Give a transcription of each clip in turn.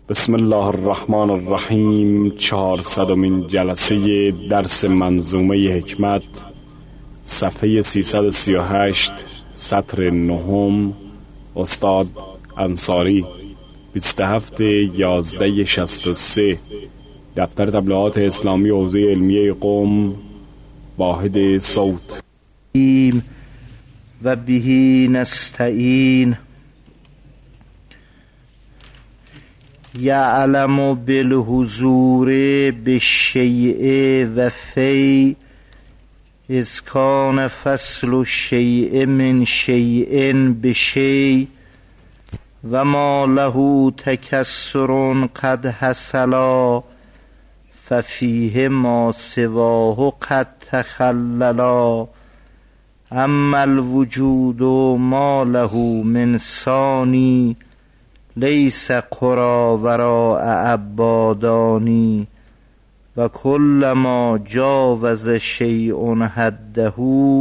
بسم الله الرحمن الرحیم. 400مین جلسه درس منظومه حکمت، صفحه 338، سطر 9، استاد انصاری، 27/11/63، دفتر تبلیغات اسلامی حوزه علمیه قم، واحد صوت. و بهی نستعین. یعلم بالحضور بالشیء و فی اذ کان فصل الشیء من شیء بشیء و ما له تکسر قد حصلا ففیه ما سواه قد تخللا. اما الوجود ما له من ثانی لیس قرا وراء عبادانی و کل ما جاوز شیء حده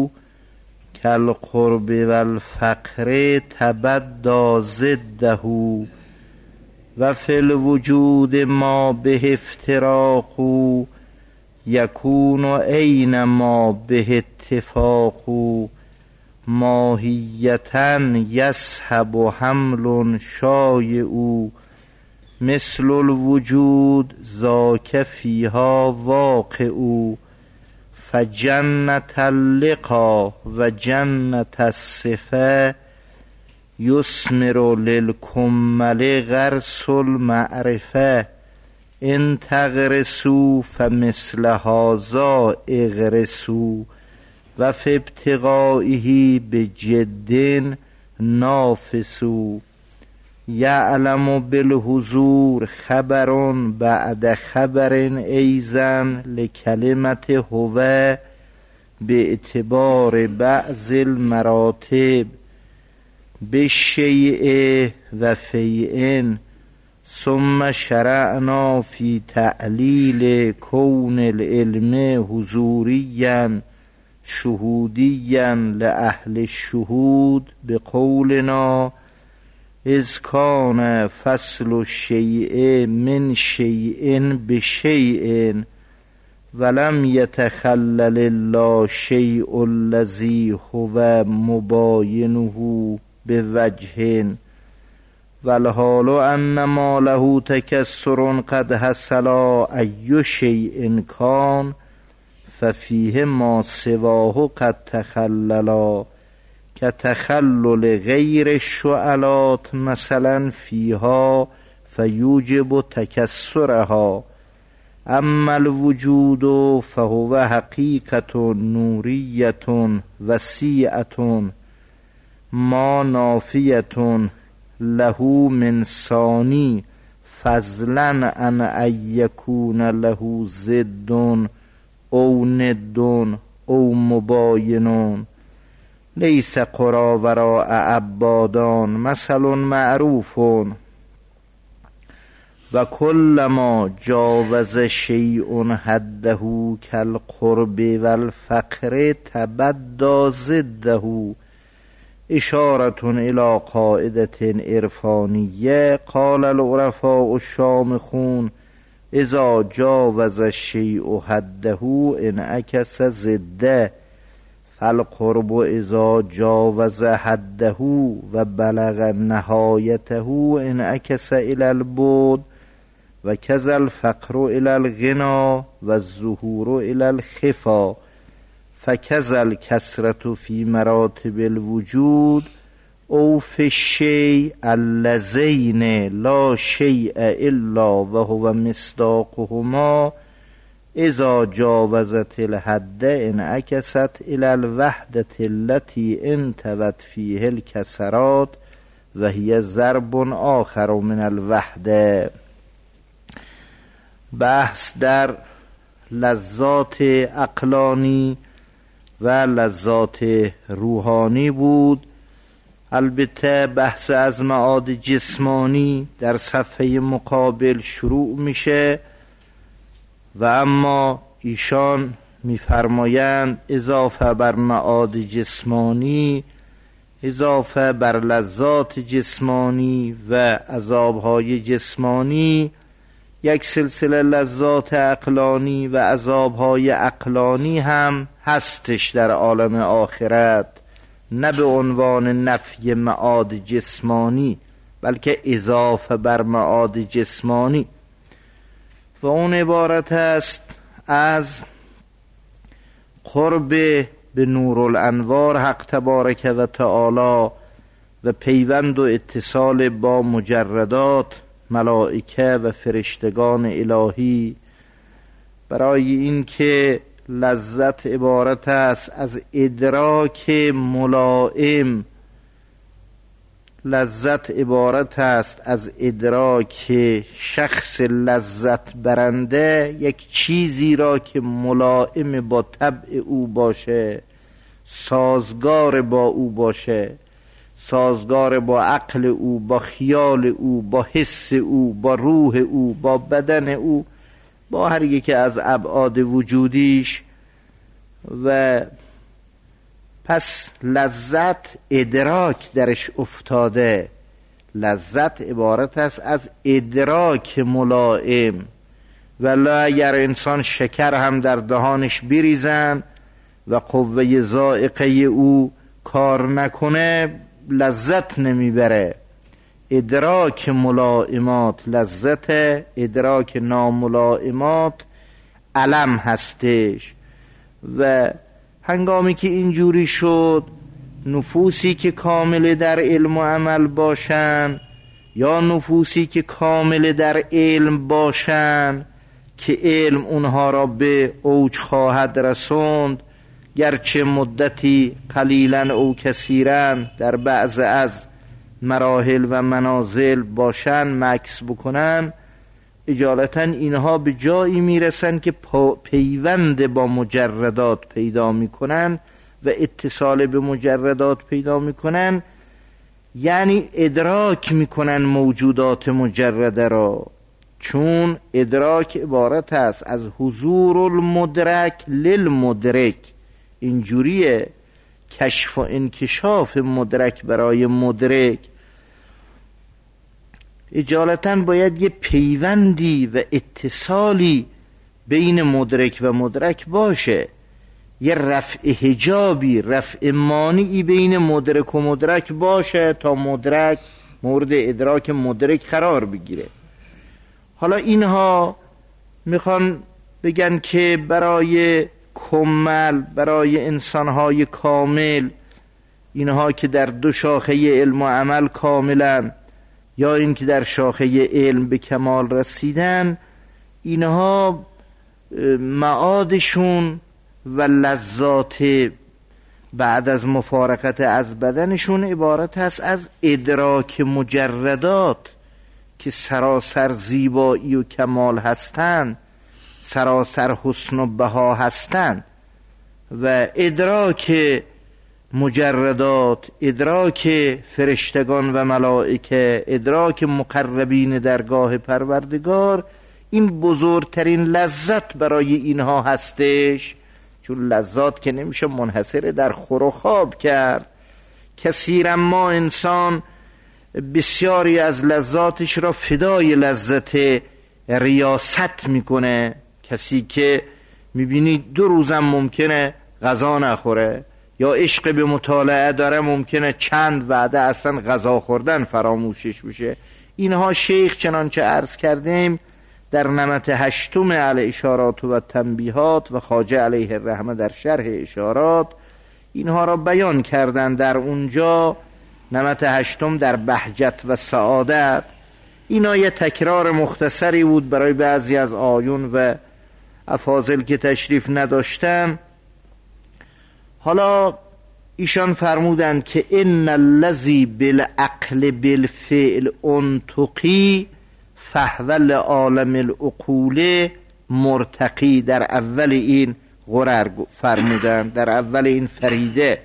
کالقرب و الفقر تبدی ضده و فی الوجود ما به افتراق یکون عین ما به اتفاق ماهیتا یصحب حمل شایع مثل الوجود ذاک فیها واقع فجنة اللقا و جنة الصفه یثمر للکمل غرس المعرفه ان تغرسوا فمثل هذا اغرسوا و فی ابتغائه بجد نافسوا. یعلم بالحضور خبر بعد خبر ایضا لکلمت هو به اعتبار بعض المراتب بالشیء و فیء. ثم شرعنا فی تعلیل کون العلم حضوریا شهودیا لأهل الشهود بقولنا اذ کان فصل الشیء من شیء بشیء ولم یتخلل الله شیء الذی هو مباینه بوجه والحال ان ما له تکسر قد حصل ای شیء کان ففیه ما سواه قد تخللا کتخلل غیر الشعلات مثلا فیها فیوجب تکسرها. اما الوجود فهو حقیقة نوریة وسیعة ما نافیة له من ثانی فضلا عن ان یکون له ضد او ند او مباین. لیس قرا وراء عبادان مثل معروف و کل ما جاوز شیء حده کالقرب و الفقر تبدی ضده. اشارة الی قاعدة عرفانیه قال العرفاء الشامخون اذا جاوز الشیء حده انعکس ضده فالقرب اذا جاوز حده و بلغ نهایته انعکس الی البعد و کذا الفقر الی الغنا و الظهور الی الخفا فکذا الکثرة فی مراتب الوجود او فی الشیء اللذین لا شیء الا و هو مصداقهما اذا جاوزت الحد انعکست الی الوحدة التي انتوت فیه الکثرات و هی ضرب آخر من الوحده. بحث در لذات عقلانی و لذات روحانی بود. البته بحث از معاد جسمانی در صفحه مقابل شروع میشه و اما ایشان میفرمایند اضافه بر معاد جسمانی اضافه بر لذات جسمانی و عذابهای جسمانی یک سلسله لذات عقلانی و عذابهای عقلانی هم هستش در عالم آخرت، نه به عنوان نفی معاد جسمانی بلکه اضافه بر معاد جسمانی، و اون عبارت است از قرب به نورالانوار حق تبارک و تعالی و پیوند و اتصال با مجردات ملائکه و فرشتگان الهی. برای این که لذت عبارت است از ادراک ملائم، لذت عبارت است از ادراک شخص لذت برنده یک چیزی را که ملائم با طبع او باشه، سازگار با او باشه، سازگار با عقل او، با خیال او، با حس او، با روح او، با بدن او، با هر یک از ابعاد وجودیش. و پس لذت ادراک درش افتاده. لذت عبارت است از ادراک ملائم. ولی اگر انسان شکر هم در دهانش بریزن و قوه ذائقه او کار نکنه لذت نمیبره. ادراک ملائمات لذت، ادراک ناملائمات علم هستش. و هنگامی که اینجوری شد، نفوسی که کامل در علم و عمل باشن یا نفوسی که کامل در علم باشن که علم اونها را به اوج خواهد رسوند، گرچه مدتی قلیلا او کثیرا در بعض از مراحل و منازل باشن مکث بکنن، اجالتا اینها به جایی میرسن که پیوند با مجردات پیدا میکنن و اتصال به مجردات پیدا میکنن، یعنی ادراک میکنن موجودات مجرده را. چون ادراک عبارت است از حضور المدرک للمدرک، اینجوریه کشف و انکشاف مدرک برای مدرک. اجالتا باید یه پیوندی و اتصالی بین مدرک و مدرک باشه، یه رفع حجابی، رفع مانعی بین مدرک و مدرک باشه تا مدرک مورد ادراک مدرک قرار بگیره. حالا اینها میخوان بگن که برای کمل، برای انسانهای کامل، اینها که در دو شاخه علم و عمل کاملن یا این که در شاخه علم به کمال رسیدن، اینها معادشون و لذات بعد از مفارقت از بدنشون عبارت هست از ادراک مجردات که سراسر زیبایی و کمال هستند، سراسر حسن و بها هستند. و ادراک مجردات، ادراک فرشتگان و ملائکه، ادراک مقربین درگاه پروردگار، این بزرگترین لذت برای اینها هستش. چون لذات که نمیشه منحصر در خور و خواب کرد. کثیرا ما انسان بسیاری از لذاتش را فدای لذت ریاست میکنه. کسی که میبینی 2 روزم ممکنه غذا نخوره یا عشق به مطالعه داره، ممکنه چند وعده اصلا غذا خوردن فراموشش بشه. اینها شیخ چنانچه عرض کردیم در نمط 8 الاشارات و تنبیهات و خواجه علیه الرحمه در شرح اشارات اینها را بیان کردن. در اونجا نمط 8 در بهجت و سعادت، اینا یه تکرار مختصری بود برای بعضی از آیون و افاضل که تشریف نداشتن. حالا ایشان فرمودند که ان الذی بالعقل بالفعل انتقی فهو لعالم العقول مرتقی. در اول این غرر فرمودند، در اول این فریده،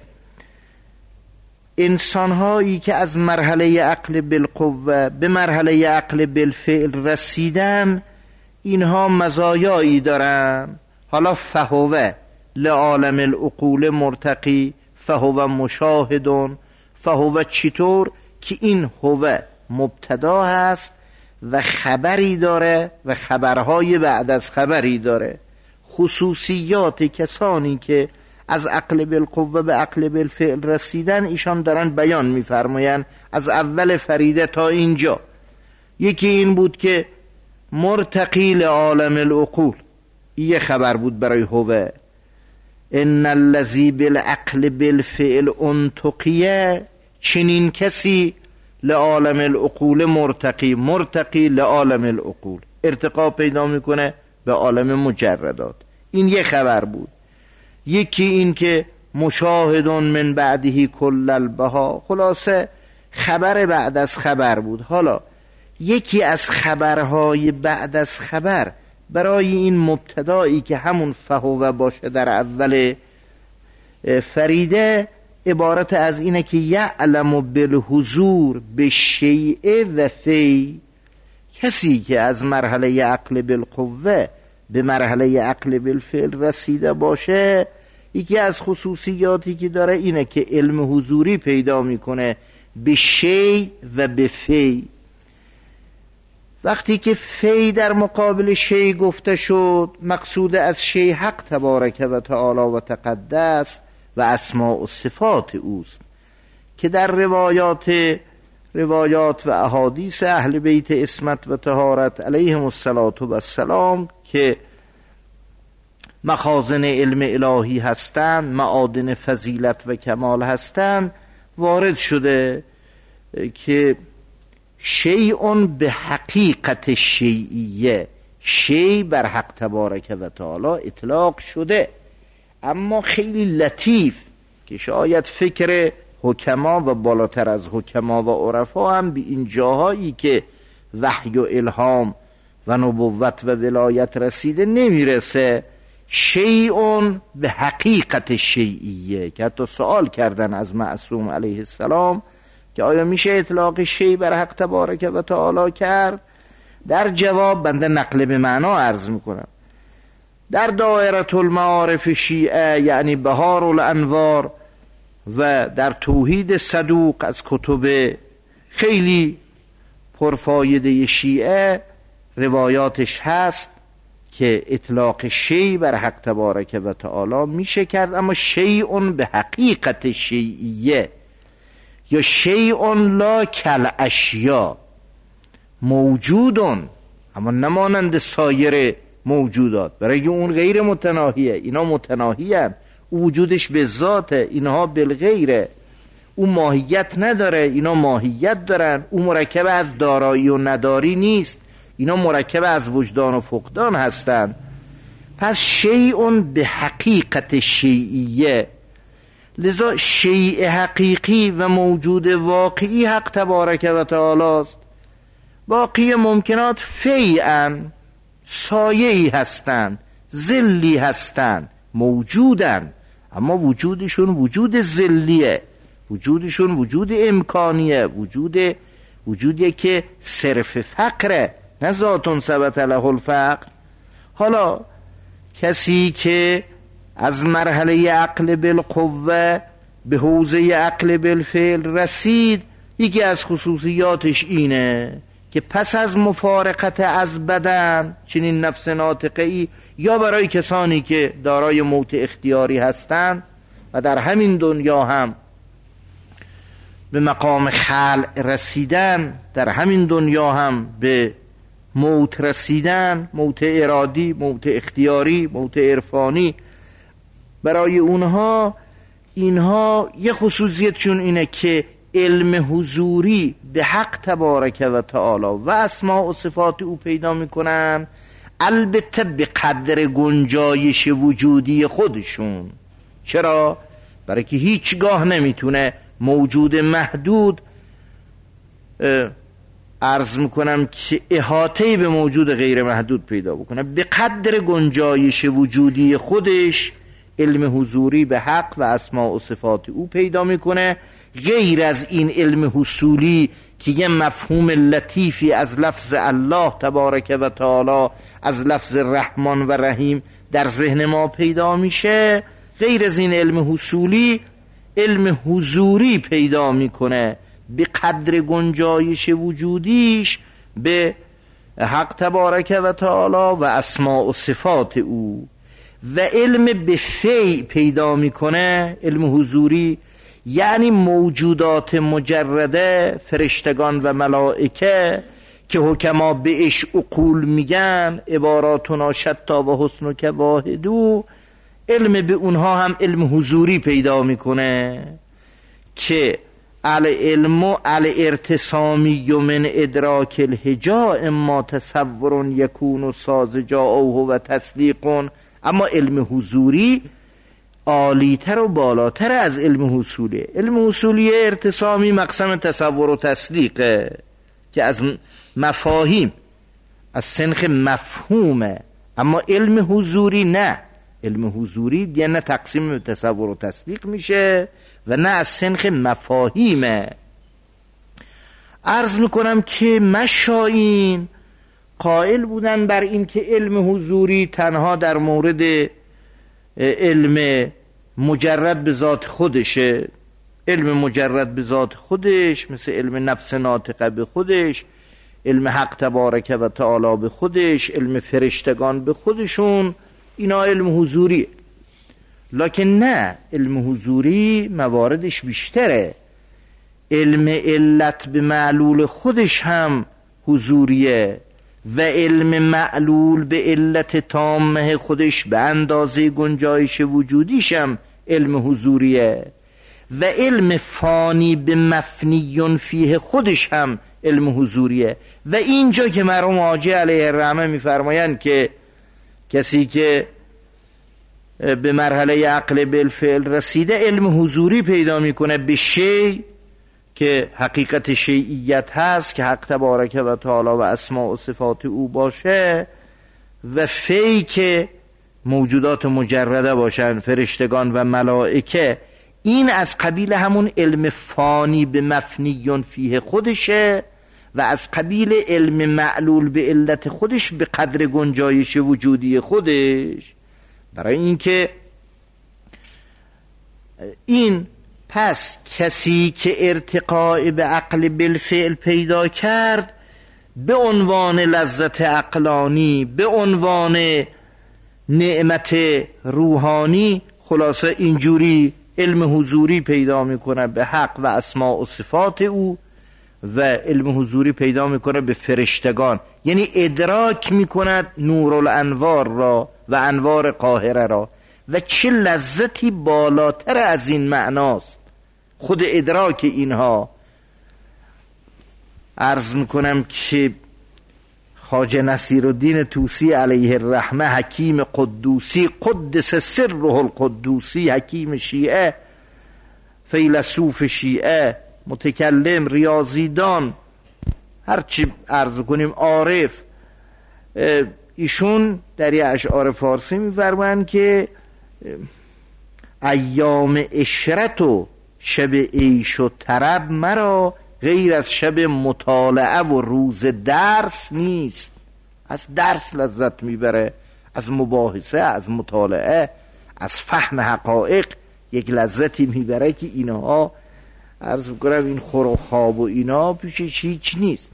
انسانهایی که از مرحله عقل بالقوه به مرحله عقل بالفعل رسیدن، اینها مزایایی دارن. حالا فهو لعالم العقول مرتقی، فهو مشاهدون، فهو چطور که این هو مبتدا هست و خبری داره و خبرهای بعد از خبری داره. خصوصیات کسانی که از عقل بالقوه به عقل بالفعل رسیدن ایشان دارن بیان میفرماین از اول فریده تا اینجا. یکی این بود که مرتقی لعالم العقول، یه خبر بود برای هوه. ان الذی بالعقل بالفعل انتقیه، چنین کسی لعالم العقول مرتقی لعالم العقول، ارتقا پیدا میکنه به عالم مجردات. این یه خبر بود. یکی این که مشاهد من بعده کل البها، خلاصه خبر بعد از خبر بود. حالا یکی از خبرهای بعد از خبر برای این مبتدایی که همون فهوه باشه در اول فریده عبارت از اینه که یعلم بالحضور بالشیء و فی. کسی که از مرحله عقل بالقوه به مرحله عقل بالفعل رسیده باشه، یکی از خصوصیاتی که داره اینه که علم حضوری پیدا میکنه به شی و به فی. وقتی که فی در مقابل شی گفته شد، مقصود از شی حق تبارک و تعالی و تقدس و اسماء و صفات اوست که در روایات و احادیث اهل بیت عصمت و طهارت علیهم السلام که مخازن علم الهی هستند، معادن فضیلت و کمال هستند، وارد شده که شیء به حقیقت شیعیه، شیء بر حق تبارک و تعالی اطلاق شده، اما خیلی لطیف که شاید فکر حکما و بالاتر از حکما و عرفا هم به این جاهایی که وحی و الهام و نبوت و ولایت رسیده نمیرسه. شیء به حقیقت شیعیه که حتی سوال کردن از معصوم علیه السلام که آیا میشه اطلاق شیء بر حق تبارک و تعالی کرد؟ در جواب بنده نقل به معنا عرض میکنم. در دایره المعارف شیعه یعنی بهار الانوار و در توحید صدوق از کتب خیلی پرفایده شیعه روایاتش هست که اطلاق شیء بر حق تبارک و تعالی میشه کرد، اما شیء به حقیقت شیعیه یا شیء لا کل اشیا، موجودون اما نمانند سایر موجودات، برای اون غیر متناهیه، اینا متناهیه، او وجودش به ذاته، اینها بالغیره، او ماهیت نداره، اینا ماهیت دارن، او مرکب از دارایی و نداری نیست، اینا مرکب از وجدان و فقدان هستند. پس شیء به حقیقت شیعیه، لذا شیء حقیقی و موجود واقعی حق تبارک و تعالی است. باقی ممکنات فیعن، سایه‌ای هستند، ظلی هستند، موجودن، اما وجودشون وجود ظلیه، وجودشون وجود امکانیه، وجودی که صرف فقره، نه ذاتون ثبت له الفقر. حالا کسی که از مرحله عقل بالقوه به حوزه عقل بالفعل رسید، یکی از خصوصیاتش اینه که پس از مفارقت از بدن، چنین نفس ناطقه‌ای یا برای کسانی که دارای موت اختیاری هستند و در همین دنیا هم به مقام خلع رسیدن، در همین دنیا هم به موت رسیدن، موت ارادی، موت اختیاری، موت عرفانی، برای اینها یه خصوصیتشون اینه که علم حضوری به حق تبارک و تعالی و اسماء و صفات او پیدا میکنن، البته به قدر گنجایش وجودی خودشون. چرا؟ برای که هیچگاه نمیتونه موجود محدود عرض میکنم که احاطه‌ای به موجود غیر محدود پیدا بکنه. به قدر گنجایش وجودی خودش علم حضوری به حق و اسماء و صفات او پیدا میکنه. غیر از این علم حصولی که یه مفهوم لطیفی از لفظ الله تبارک و تعالی، از لفظ رحمان و رحیم در ذهن ما پیدا میشه، غیر از این علم حصولی علم حضوری پیدا میکنه به قدر گنجایش وجودیش به حق تبارک و تعالی و اسماء و صفات او، و علم به فیع پیدا میکنه. علم حضوری یعنی موجودات مجرده، فرشتگان و ملائکه که حکما بهش عقول میگن، عباراتنا شتا و حسن که واحدو، علم به اونها هم علم حضوری پیدا میکنه که العلم الارتسامی من ادراک الهجا اما تصور یکون و سازجا او و تصدیق. اما علم حضوری عالیتر و بالاتر از علم حصولی. علم حصولی ارتسامی مقسم تصور و تصدیقه که از مفاهیم از سنخ مفهومه، اما علم حضوری نه. علم حضوری یعنی نه تقسیم تصور و تصدیق میشه و نه از سنخ مفاهیمه. عرض میکنم که مشایین قائل بودن بر این که علم حضوری تنها در مورد علم مجرد به ذات خودشه. علم مجرد به ذات خودش مثل علم نفس ناطقه به خودش، علم حق تبارک و تعالی به خودش، علم فرشتگان به خودشون، اینا علم حضوریه. لکن نه، علم حضوری مواردش بیشتره. علم علت به معلول خودش هم حضوریه و علم معلول به علت تامه خودش به اندازه گنجایش وجودیش هم علم حضوریه و علم فانی به مفنی فیه خودش هم علم حضوریه. و اینجا که مرحوم حاجی علیه الرحمه میفرمایند که کسی که به مرحله عقل بالفعل رسیده علم حضوری پیدا میکنه به شی که حقیقت شیعیت هست که حق تبارک و تعالی و اسماء و صفات او باشه، و فی که موجودات مجرده باشن، فرشتگان و ملائکه. این از قبیل همون علم فانی به مفنی فیه خودشه و از قبیل علم معلول به علت خودش به قدر گنجایش وجودی خودش. برای اینکه این پس کسی که ارتقاء به عقل بالفعل پیدا کرد به عنوان لذت عقلانی، به عنوان نعمت روحانی، خلاصه اینجوری علم حضوری پیدا میکنه به حق و اسماء و صفات او و علم حضوری پیدا میکنه به فرشتگان، یعنی ادراک میکند نور الانوار را و انوار قاهره را. و چه لذتی بالاتر از این معناست خود ادراک اینها. عرض میکنم که خواجه نصیرالدین طوسی علیه الرحمه، حکیم قدوسی قدس سره القدوسی، حکیم شیعه، فیلسوف شیعه، متکلم، ریاضیدان، هرچی عرض کنیم عارف، ایشون در یه اشعار فارسی میفرمایند که ایام عشرت و شب عیش و طرب مرا غیر از شب مطالعه و روز درس نیست. از درس لذت میبره، از مباحثه، از مطالعه، از فهم حقایق یک لذتی میبره که اینها عرض میکنم این خور و خواب و اینا پیشش هیچ نیست.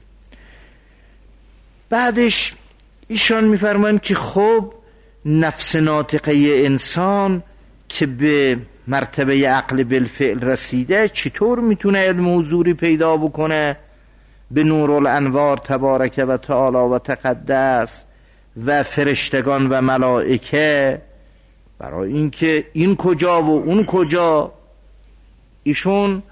بعدش ایشان میفرمایند که خب نفس ناطقه انسان که به مرتبه عقل بالفعل رسیده چطور میتونه علم حضوری پیدا بکنه به نور الانوار تبارک و تعالی و تقدس و فرشتگان و ملائکه؟ برای اینکه این کجا و اون کجا، ایشون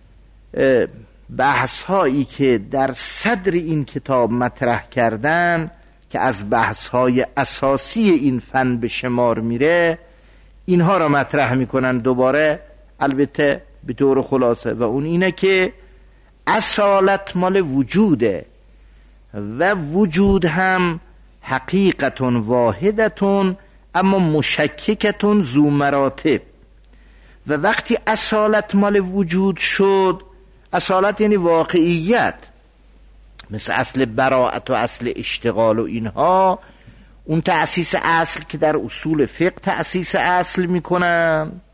بحث هایی که در صدر این کتاب مطرح کردن که از بحث های اساسی این فن به شمار میره، اینها را مطرح میکنن دوباره، البته به طور خلاصه، و اون اینه که اصالت مال وجوده و وجود هم حقیقت واحدتون اما مشککتون ذو مراتب. و وقتی اصالت مال وجود شد، اصالت یعنی واقعیت، مثل اصل براءت و اصل اشتغال و اینها، اون تأسیس اصل که در اصول فقه تأسیس اصل میکنن،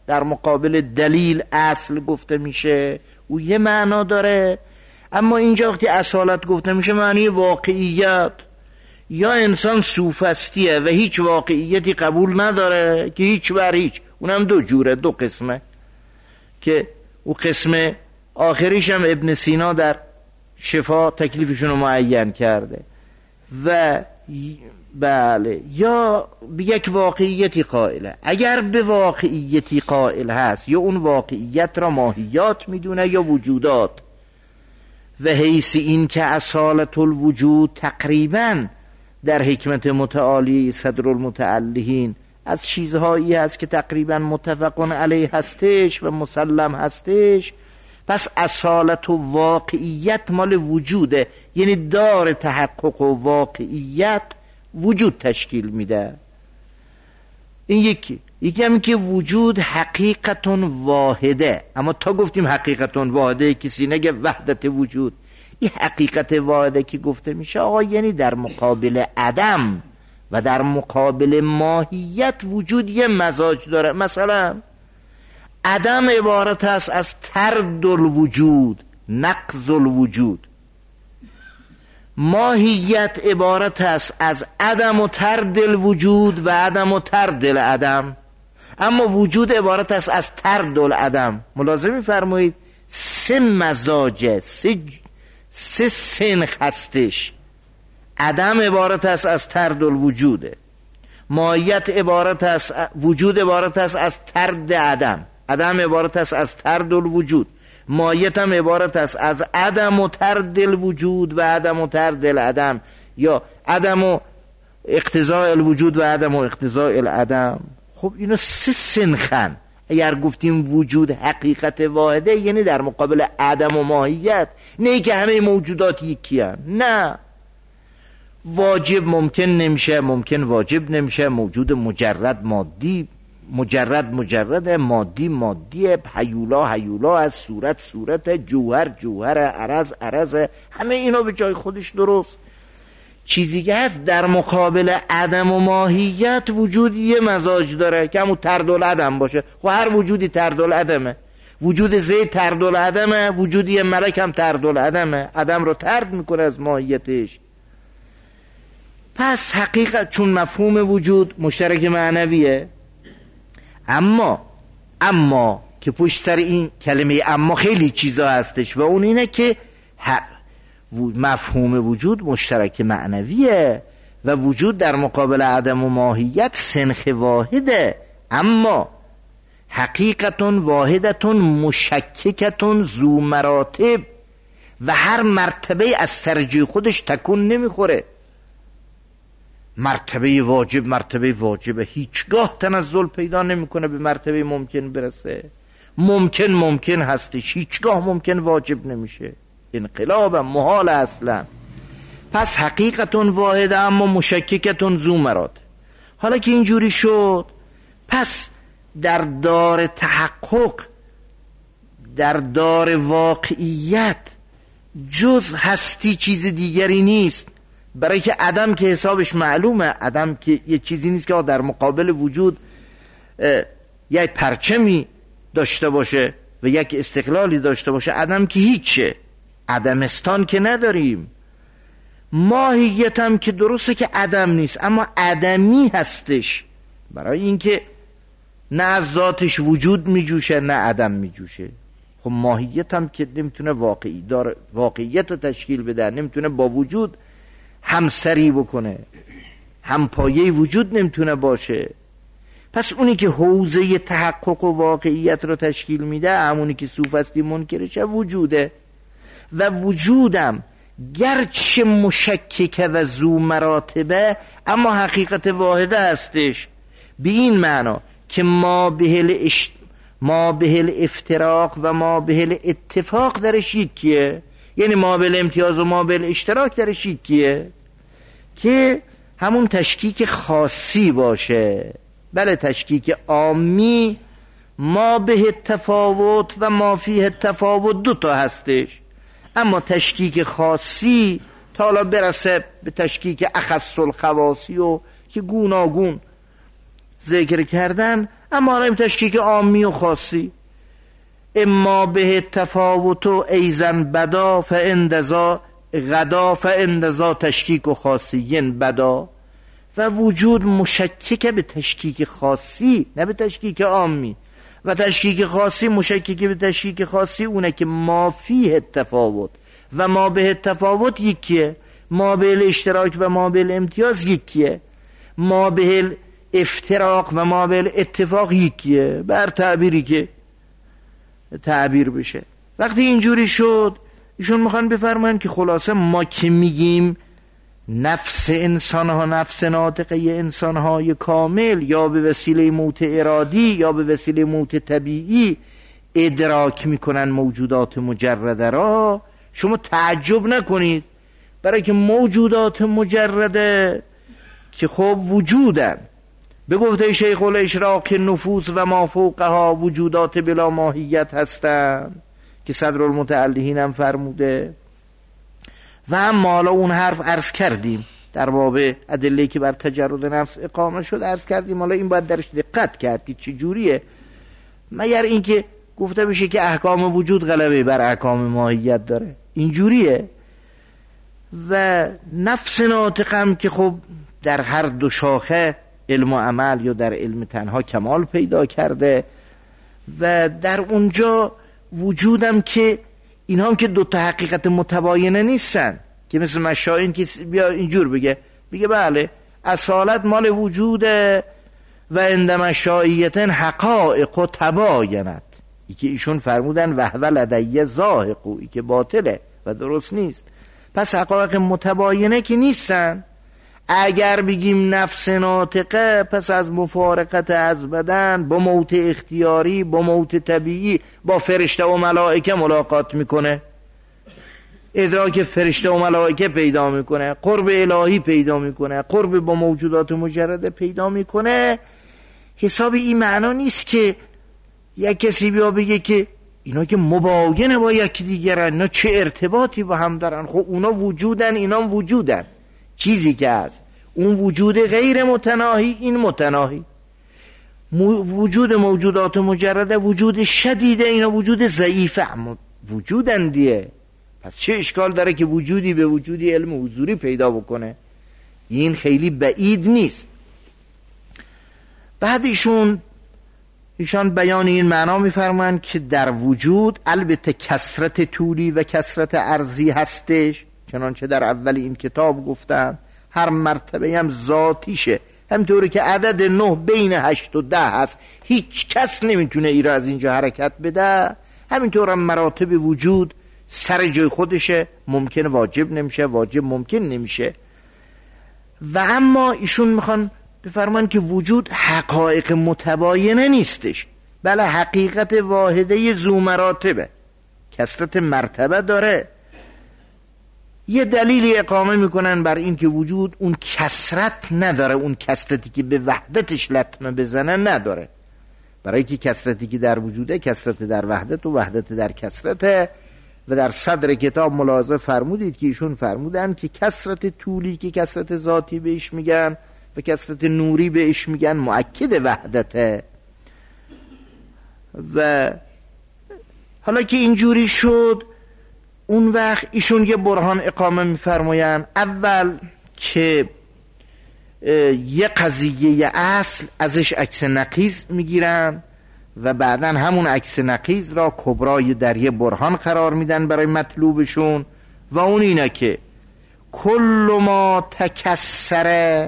در مقابل دلیل اصل گفته میشه، او یه معنا داره. اما اینجا وقتی اصالت گفته میشه معنی واقعیت. یا انسان سوفستیه و هیچ واقعیتی قبول نداره که هیچ بر هیچ، اونم دو جوره، دو قسمه، که او قسم آخریش هم ابن سینا در شفا تکلیفشون رو معین کرده. و بله، یا به یک واقعیتی قائله. اگر به واقعیتی قائل هست، یا اون واقعیت را ماهیات میدونه یا وجودات، و حیث این که اصالت الوجود تقریبا در حکمت متعالی صدر المتعلهین از چیزهایی هست که تقریبا متفقون علیه هستش و مسلم هستش، پس اصالت و واقعیت مال وجوده، یعنی دار تحقق و واقعیت وجود تشکیل میده. این یکی هم که وجود حقیقت واحده. اما تا گفتیم حقیقت واحده، کسی نگه وحدت وجود. این حقیقت واحده که گفته میشه آقا، یعنی در مقابل عدم و در مقابل ماهیت وجود یه مزاج داره. مثلا عدم عبارت است از طرد الوجود، نقض الوجود. ماهیت عبارت است از عدم و طرد الوجود و عدم و طرد العدم. اما وجود عبارت است از طرد العدم. ملاحظه می‌فرمایید سه مزاجه، سه سنخ هستش. عدم عبارت است از طرد الوجوده، ماهیت عبارت است، وجود عبارت است از طرد عدم، عدم عبارت است از طرد الوجود، ماهیت هم عبارت است از عدم و طرد الوجود و عدم و طرد العدم، یا عدم و اقتضاء الوجود و عدم و اقتضاء العدم. خب اینو سه سنخن. اگر گفتیم وجود حقیقت واحده، یعنی در مقابل عدم و ماهیت، نه که همه موجودات یکی هم. نه، واجب ممکن نمیشه، ممکن واجب نمیشه. موجود مجرد مادی، مجرد مادی مادیه، هیولا از صورت جوهر عرض، همه اینا به جای خودش درست. چیزی که هست در مقابل عدم و ماهیت وجود یه مزاج داره که همون طرد العدم باشه. خب هر وجودی طرد العدمه. وجود زید طرد العدمه، وجود یه ملک هم طرد العدمه، عدم رو طرد میکنه از ماهیتش. پس حقیقت، چون مفهوم وجود مشترک معنویه، اما که پشت سر این کلمه اما خیلی چیزا هستش، و اون اینه که مفهوم وجود مشترک معنویه و وجود در مقابل عدم و ماهیت سنخ واحده، اما حقیقت واحدت مشککت ذو مراتب، و هر مرتبه از ترجیح خودش تکون نمیخوره. مرتبه واجبه هیچگاه تنزل پیدا نمیکنه به مرتبه ممکن برسه. ممکن هستش، هیچگاه ممکن واجب نمیشه. انقلاب محال اصلا. پس حقیقت واحده اما مشککت ذو مراتب. حالا که اینجوری شد، پس در دار تحقق، در دار واقعیت، جز هستی چیز دیگری نیست. برای که عدم که حسابش معلومه، عدم که یه چیزی نیست که در مقابل وجود یک پرچمی داشته باشه و یک استقلالی داشته باشه. عدم که هیچه، عدمستان که نداریم. ماهیت هم که درسته که عدم نیست، اما عدمی هستش، برای اینکه نه از ذاتش وجود میجوشه نه عدم میجوشه. خب ماهیت هم که نمیتونه واقعیت رو تشکیل بده، نمیتونه با وجود همسری بکنه، همپایه وجود نمیتونه باشه. پس اونی که حوزه تحقق و واقعیت رو تشکیل میده، همونی که سوفستی منکرشه وجوده. و وجودم گرچه مشککه و ذو مراتبه، اما حقیقت واحده هستش، به این معنا که ما به الافتراق و ما به الاتفاق درش یکیه. یعنی ما به الامتیاز و ما به الاشتراک درش یکیه، که همون تشکیک خاصی باشه. بله، تشکیک عامی ما به تفاوت و ما فیه تفاوت دوتا هستش، اما تشکیک خاصی تا حالا برسه به تشکیک اخص الخواصی و که گوناگون ذکر کردن، اما حالا این تشکیک عامی و خاصی، اما به تفاوت و ایزن بدا فاندزا غدا فاندزا تشکیک و خاصیین بدا، و وجود مشکک به تشکیک خاصی نه به تشکیک عامی، و تشکیک خاصی مشکک به تشکیک خاصی اونه که ما فیه تفاوت و ما به تفاوت یکیه، ما به اشتراک و ما به امتیاز یکیه، ما به افتراق و ما به اتفاق یکیه، بر تعبیری که تعبیر بشه. وقتی اینجوری شد ایشون میخوان بفرمایند که خلاصه ما که میگیم نفس انسان ها نفس ناطقه انسان های کامل یا به وسیله موت ارادی یا به وسیله موت طبیعی ادراک میکنن موجودات مجرده را، شما تعجب نکنید، برای که موجودات مجرده که خب وجودن، به گفته شیخ الاشراق نفوس و ما فوقها وجودات بلا ماهیت هستند که صدرالمتعلهین هم فرموده. و اما حالا اون حرف عرض کردیم در باب ادله که بر تجرد نفس اقامه شد، عرض کردیم حالا این باید درش دقت کرد که چی جوریه، مگر اینکه گفته بشه که احکام وجود غلبه بر احکام ماهیت داره، اینجوریه. و نفس ناطق هم که خب در هر دو شاخه علم و عمل یا در علم تنها کمال پیدا کرده و در اونجا وجودم که اینها هم که دو تا حقیقت متباینه نیستن، که مثل مشائین که بیا اینجور بگه بله اصالت مال وجوده و عند مشائیتن حقائق و تباینت، ای که ایشون فرمودن وهو لدیه زاهقو، ای که باطله و درست نیست. پس حقایق متباینه که نیستن. اگر بگیم نفس ناطقه، پس از مفارقت از بدن با موت اختیاری با موت طبیعی با فرشته و ملائکه ملاقات میکنه، ادراک فرشته و ملائکه پیدا میکنه، قرب الهی پیدا میکنه، قرب با موجودات مجرده پیدا میکنه. حساب این معنا نیست که یک کسی بیا بگه که اینا که مباینه با یکی دیگرن، اینا چه ارتباطی با هم دارن، خب اونا وجودن اینا وجودن، چیزی که هست اون وجود غیر متناهی این متناهی، وجود موجودات مجرده وجود شدیده اینا وجود ضعیفه، اما وجودن دیگه. پس چه اشکال داره که وجودی به وجودی علم حضوری پیدا بکنه؟ این خیلی بعید نیست. بعد ایشان بیان این معنا میفرمایند که در وجود البته کثرت طولی و کثرت عرضی هستش، چنانچه در اول این کتاب گفتم، هر مرتبه هم ذاتیشه، همطوری که عدد 9 بین 8 و 10 هست، هیچ کس نمیتونه ای را از اینجا حرکت بده. همینطور هم مراتب وجود سر جای خودشه، ممکن واجب نمیشه، واجب ممکن نمیشه. و اما ایشون میخوان بفرمان که وجود حقایق متباینه نیستش، بله حقیقت واحده ذو مراتبه، کثرت مرتبه داره. یه دلیلی اقامه میکنن بر این که وجود اون کثرت نداره، اون کثرتی که به وحدتش لطمه بزنه نداره، برای که کثرتی که در وجوده کثرت در وحدت و وحدت در کثرته. و در صدر کتاب ملاحظه فرمودید که ایشون فرمودن که کثرت طولی که کثرت ذاتی بهش میگن و کثرت نوری بهش میگن مؤکد وحدته. و حالا که اینجوری شد اون وقت ایشون یه برهان اقامه میفرماین، اول که یه قضیه اصل ازش عکس نقیض میگیرن و بعداً همون عکس نقیض را کبرای در یه برهان قرار میدن برای مطلوبشون، و اون اینه که کل ما تکسر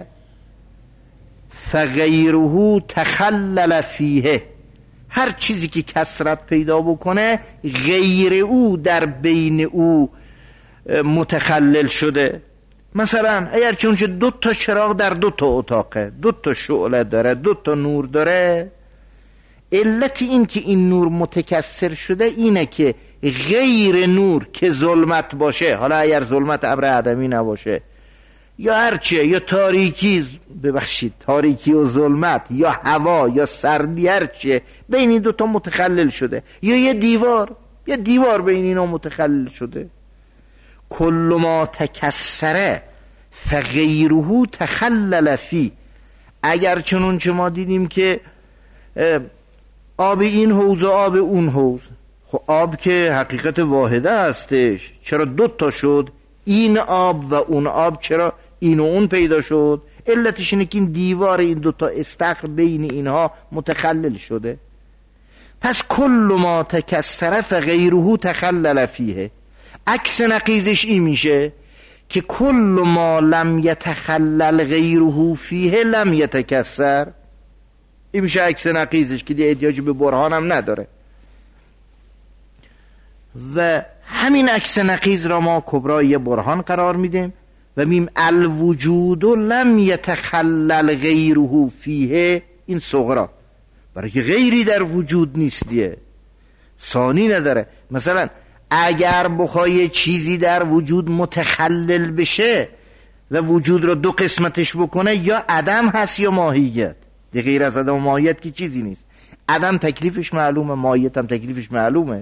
فغیره تخلل فیه، هر چیزی که کثرت پیدا بکنه غیر او در بین او متخلل شده. مثلا اگر چونچه 2 تا چراغ در 2 تا اتاقه، 2 تا شعله داره، 2 تا نور داره، علت این که این نور متکثر شده اینه که غیر نور که ظلمت باشه، حالا اگر ظلمت ابر عدمی نباشه یا هرچه، یا تاریکی، ببخشید تاریکی و ظلمت، یا هوا یا سردی، هرچه بین این 2 تا متخلل شده، یا یه دیوار بین اینا متخلل شده. کل ما تکسره فغیره تخلل فی، اگر چنون چه ما دیدیم که آب این حوض و آب اون حوض. خب آب که حقیقت واحده هستش، چرا 2 تا شد؟ این آب و اون آب چرا این و اون پیدا شد؟ علتش اینه که این دیوار این 2 تا استخر بین اینها متخلل شده. پس کل ما تکسر فغیره تخلل فیه. عکس نقیزش این میشه که کل ما لم یتخلل غیره فیه لم یتکسر. این میشه عکس نقیزش که دیگه احتیاج به برهان هم نداره. و همین عکس نقیز را ما کبرای برهان قرار میدیم و میم الوجود لم یتخلل غیره فیه، این صغرا، برای که غیری در وجود نیست دیگه، ثانی نداره. مثلا اگر بخوای چیزی در وجود متخلل بشه و وجود رو 2 قسمتش بکنه، یا عدم هست یا ماهیت. دیگه غیر از عدم و ماهیت که چیزی نیست. عدم تکلیفش معلومه، ماهیت هم تکلیفش معلومه.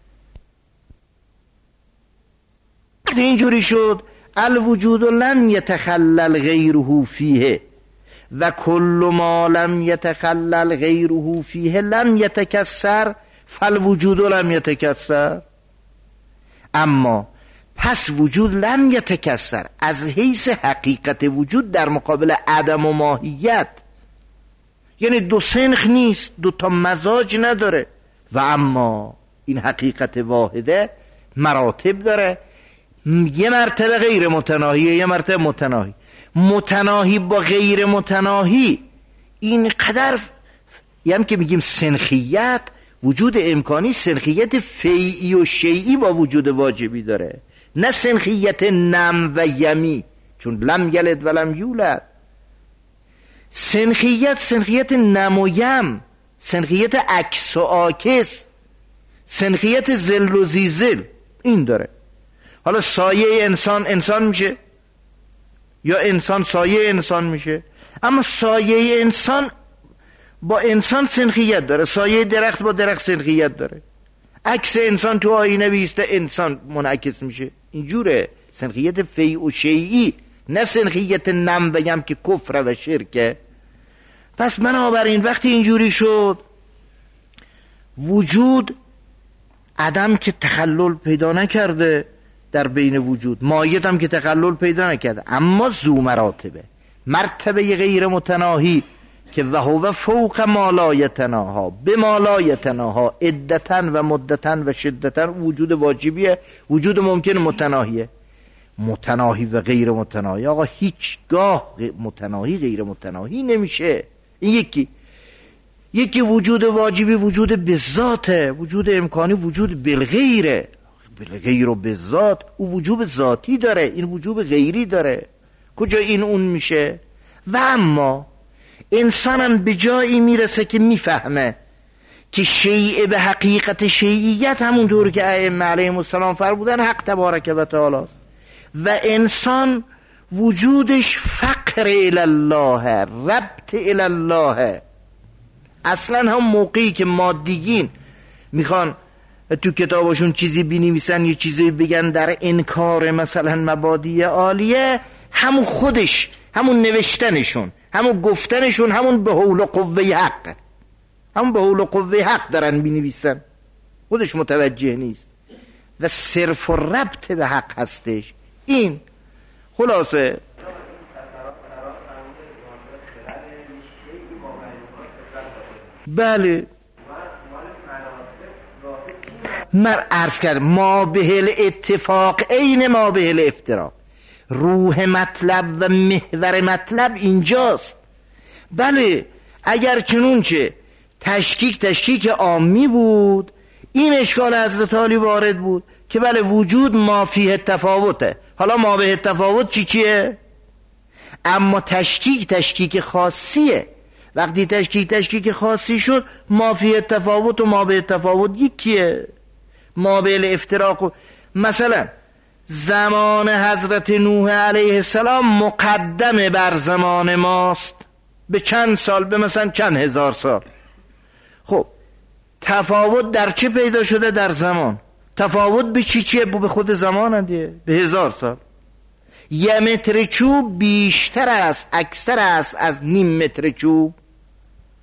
اینجوری شد الوجود لم یتخلل غیره فیه و کل ما لم یتخلل غیره فیه لم یتکسر فالوجود لم یتکسر. اما پس وجود لم یتکسر از حیث حقیقت وجود در مقابل عدم و ماهیت، یعنی 2 سنخ نیست، 2 تا مزاج نداره. و اما این حقیقت واحده مراتب داره، یه مرتبه غیر متناهیه، یه مرتبه متناهی. متناهی با غیر متناهی این قدر هم که میگیم سنخیت، وجود امکانی سنخیت فیعی و شیعی با وجود واجبی داره، نه سنخیت نم و یمی، چون لم یلد و لم یولد. سنخیت نم و یم، سنخیت عکس و عاکس، سنخیت ظل و زیزل این داره. حالا سایه انسان میشه، یا انسان سایه انسان میشه. اما سایه انسان با انسان سنخیت داره، سایه درخت با درخت سنخیت داره. عکس انسان تو آینه بیسته انسان منعکس میشه. اینجوره سنخیت فیع و شیعی، نه سنخیت نم و یم که کفر و شرکه. پس بنابراین وقتی اینجوری شد، وجود عدم که تخلل پیدا نکرده در بین وجود، ماهیت هم که تخلل پیدا نکرده، اما ذو مراتبه، مرتبه غیر متناهی که وهو فوق ما لا یتناها به ما لا یتناها عدتاً و مدتاً و شدتاً وجود واجبیه، وجود ممکن متناهیه. متناهی و غیر متناهی آقا هیچگاه متناهی غیر متناهی نمیشه. این یکی وجود واجبی وجود به ذاته، وجود امکانی وجود بالغیره، بالغیر و به ذات. او وجوب ذاتی داره، این وجوب غیری داره. کجا این اون میشه؟ و اما انسانم به جایی میرسه که میفهمه که شیء به حقیقت شیعیت همونطور که ائمه علیهم السلام فرمودن حق تبارک و تعالی است. و انسان وجودش فقر الی الله، ربط الی الله. اصلا هم موقعی که مادیین میخوان تو کتابشون چیزی بنویسن یا چیزی بگن در انکار مثلا مبادی عالیه، همون خودش، همون نوشتنشون، همون گفتنشون، همون به حول و قوه حق، همون به حول و قوه حق دارن بنویسن، خودش متوجه نیست و صرف و ربط به حق هستش. این خلاصه بله عرض کرد ما به اتفاق عین ما به افتراق. روح مطلب و محور مطلب اینجاست. بله اگر چنونچه تشکیک عامی بود، این اشکال حضرت علی وارد بود که بله وجود ما فیه تفاوته. حالا ما به تفاوت چیه؟ اما تشکیک خاصیه. وقتی تشکیک خاصی شد، ما فیه تفاوت و ما به تفاوت یکیه. ما به افتراق مثلا زمان حضرت نوح علیه السلام مقدم بر زمان ماست به چند سال، به مثلا چند هزار سال. خب تفاوت در چه پیدا شده؟ در زمان. تفاوت به چیه؟ به خود زمان دیگه، به 1000 سال. 1 متر چوب بیشتر است، اکثر است از نیم متر چوب.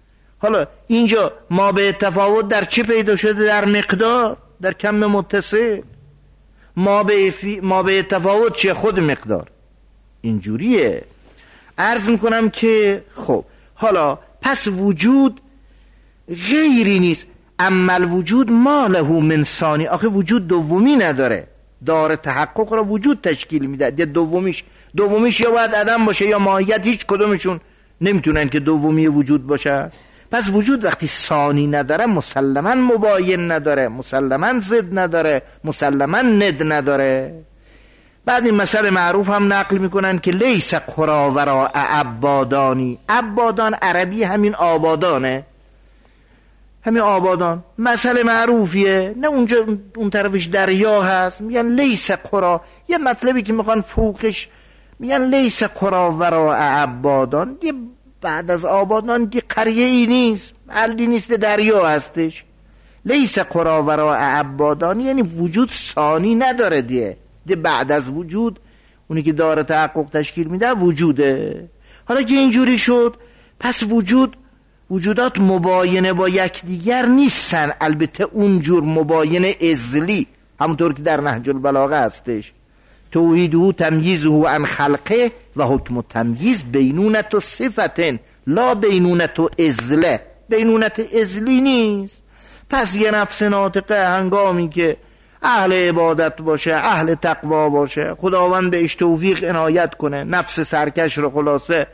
حالا اینجا ما به تفاوت در چه پیدا شده؟ در مقدار، در کم متصل. ما به تفاوت چیه؟ خود مقدار. اینجوریه. عرض میکنم که خب حالا پس وجود غیری نیست. اما الوجود ما له من ثانی. آخه وجود دومی نداره، دار تحقق را وجود تشکیل میده. دومیش یا باید عدم باشه یا ماهیت، هیچ کدومشون نمیتونن که دومی وجود باشه. پس وجود وقتی ثانی نداره مسلما مباین نداره، مسلما ضد نداره، مسلما ند نداره. بعد این مسئله معروف هم نقل میکنن که لیس قرا وراء عبادانی. عبادان عربی همین آبادانه، همین آبادان. مسئله معروفیه، نه اونجا اون طرفش دریا هست، میگن لیس قرا. یه مطلبی که میخوان فوقش میگن لیس قرا وراء عبادان. یه بعد از آبادان دی قریه ای نیست، محلی نیست، دریا هستش. لیس قرا وراء عبادان یعنی وجود ثانی نداره دیگه. بعد از وجود اونی که داره تحقق تشکیل میده وجوده. حالا که اینجوری شد پس وجودات مباینه با یکدیگر نیستن، البته اونجور مباینه ازلی، همونطور که در نهج البلاغه هستش. توحیده تمییزه عن خلقه و حکم تمییز بینونت و صفتن لا بینونت و ازله. بینونت ازلی نیست. پس یه نفس ناطقه هنگامی که اهل عبادت باشه، اهل تقوا باشه، خداوند بهش توفیق عنایت کنه، نفس سرکش رو خلاصه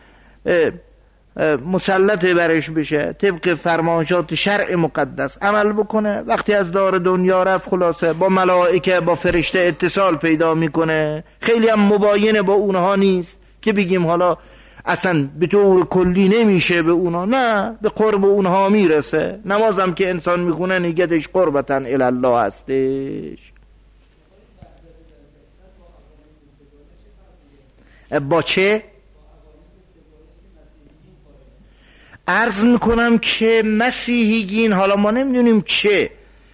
مسلط برش بشه، طبق فرمایشات شرع مقدس عمل بکنه، وقتی از دار دنیا رفت خلاصه با ملائکه با فرشته اتصال پیدا میکنه. خیلی هم مباینه با اونها نیست که بگیم حالا اصلا به طور کلی نمیشه به اونها، نه، به قرب اونها میرسه. نمازم که انسان میخونه نگهش قربتن الله هستش. با چه؟ عرض میکنم که مسیحیین، حالا ما نمیدونیم چه،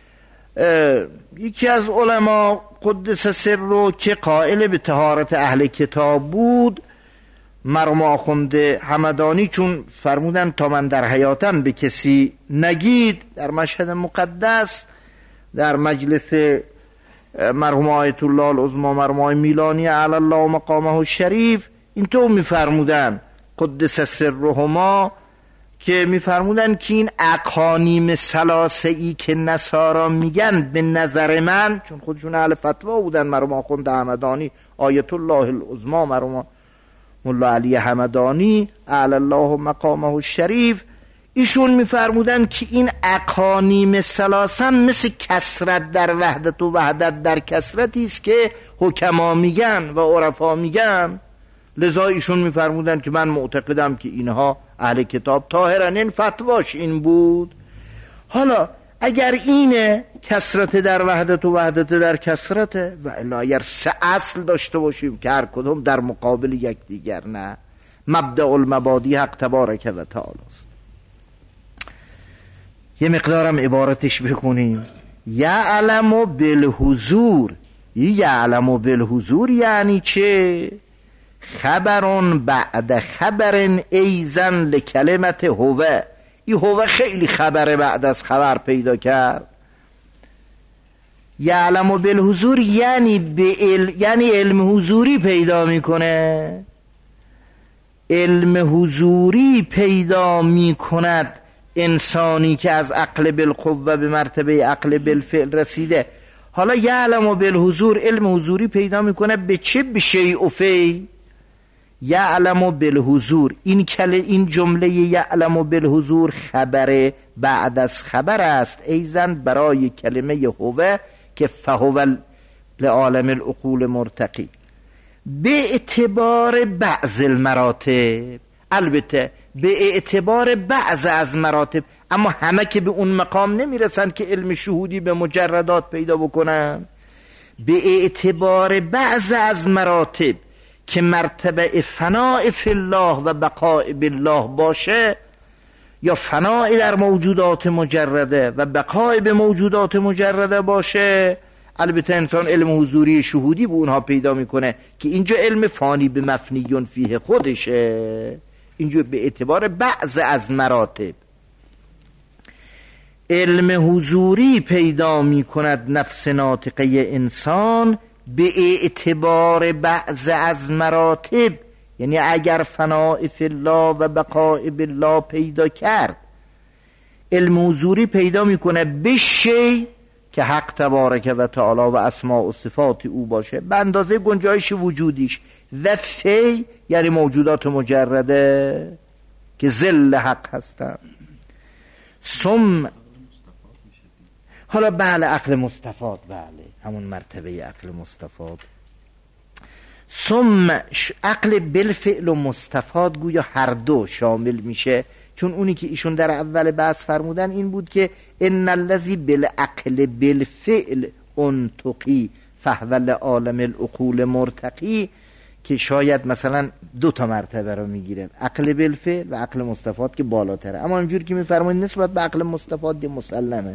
یکی از علما قدس سره که قائل به طهارت اهل کتاب بود، مرحوم آخوند همدانی، چون فرمودن تا من در حیاتم به کسی نگید، در مشهد مقدس در مجلس مرحوم آیت الله العظمی مرحوم میلانی علی الله مقامه الشریف اینطور میفرمودن قدس سرهما، که میفرمودن که این اقانیم ثلاثه‌ای که نصارا میگن به نظر من، چون خودشون اهل فتوا بودن، مرحوم آخوند همدانی آیت الله العظمی مرحوم ملا علی همدانی اعلی الله مقامه الشریف، ایشون میفرمودن که این اقانیم ثلاثه مثل کثرت در وحدت و وحدت در کثرتی است که حکما میگن و عرفا میگن. لذا ایشون میفرمودن که من معتقدم که اینها اهل کتاب طاهرن. این فتواش این بود. حالا اگر اینه کثرت در وحدت و وحدت در کثرت، و الا اگر سه اصل داشته باشیم که هر کدوم در مقابل یکدیگر، نه، مبدأ المبادی حق تبارک و تعالی است. یه مقدارم عبارتش بخونیم. یعلم بالحضور. یعلم بالحضور یعنی چه؟ خبرون بعد خبرن ایزن لکلمت هوه. این هوه خیلی خبره بعد از خبر پیدا کرد. یعلم بالحضور یعنی علم حضوری پیدا میکنه. علم حضوری پیدا میکند انسانی که از عقل بالقوه به مرتبه عقل بالفعل رسیده. حالا یعلم بالحضور علم حضوری پیدا میکنه به چه؟ به شیء فی. یعلم بالحضور، این جمله یعلم بالحضور خبر بعد از خبر است، ایزن برای کلمه هوه که فهو لعالم العقول مرتقی. به اعتبار بعض المراتب، البته به اعتبار بعض از مراتب، اما همه که به اون مقام نمیرسن که علم شهودی به مجردات پیدا بکنن. به اعتبار بعض از مراتب که مرتبه فناء فی الله و بقاء بالله باشه، یا فناء در موجودات مجرده و بقاء به موجودات مجرده باشه، البته انسان علم حضوری شهودی به اونها پیدا میکنه که اینجا علم فانی به مفنیون فیه خودشه. اینجا به اعتبار بعض از مراتب. علم حضوری پیدا می کند نفس ناطقه انسان به اعتبار بعض از مراتب. یعنی اگر فناء فی الله و بقاء بالله پیدا کرد، علم حضوری پیدا میکنه به شی که حق تبارک و تعالی و اسماء و صفات او باشه به اندازه گنجایش وجودیش، و فی یعنی موجودات مجرده که ظل حق هستن. حالا بله عقل مستفاد، بله همون مرتبه عقل مستفاد. عقل بالفعل و مستفاد گویا هر دو شامل میشه، چون اونی که ایشون در اول بحث فرمودن این بود که ان الذی بالعقل بالفعل انتقی فهو لعالم العقول مرتقی، که شاید مثلا 2 تا مرتبه رو میگیره، عقل بالفعل و عقل مستفاد که بالاتره. اما اینجور که میفرمایید نسبت به عقل مستفاد مسلمه.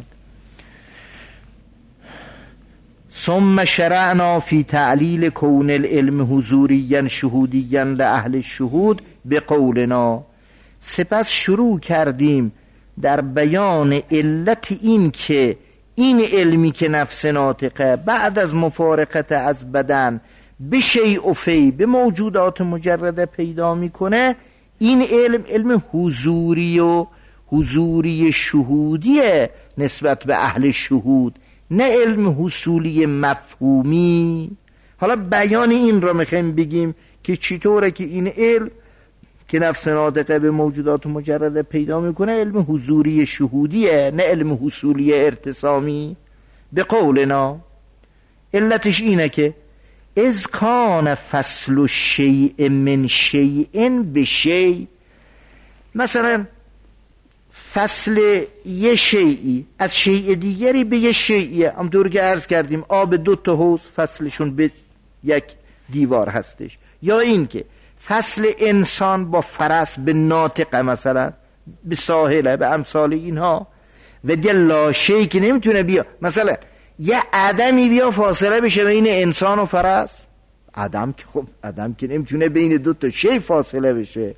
ثم شرعنا فی تعلیل کون العلم حضوریا شهودیا لأهل الشهود بقولنا، سپس شروع کردیم در بیان علت این که این علمی که نفس ناطقه بعد از مفارقت از بدن به شیء و فی به موجودات مجرده پیدا میکنه، این علم حضوری و حضوری شهودیه نسبت به اهل شهود، نه علم حصولی مفهومی. حالا بیان این را میخوایم بگیم که چطوره که این علم که نفس ناطقه به موجودات مجرده پیدا میکنه علم حضوری شهودیه، نه علم حصولی ارتسامی. به قولنا علتش اینه که اذ کان فصل الشیء من شیء به شیء، مثلا فصل یه شیئی از شیء دیگری به یه شیئیه. همطور که عرض کردیم آب 2 تا حوض فصلشون به یک دیوار هستش. یا این که فصل انسان با فرس به ناطقه، مثلا به ساحله، به امثال اینها، و دیگه لاشهی که نمیتونه بیا، مثلا یه عدمی بیا فاصله بشه بین انسان و فرس. عدم که خب عدم که نمیتونه بین 2 تا شی فاصله بشه.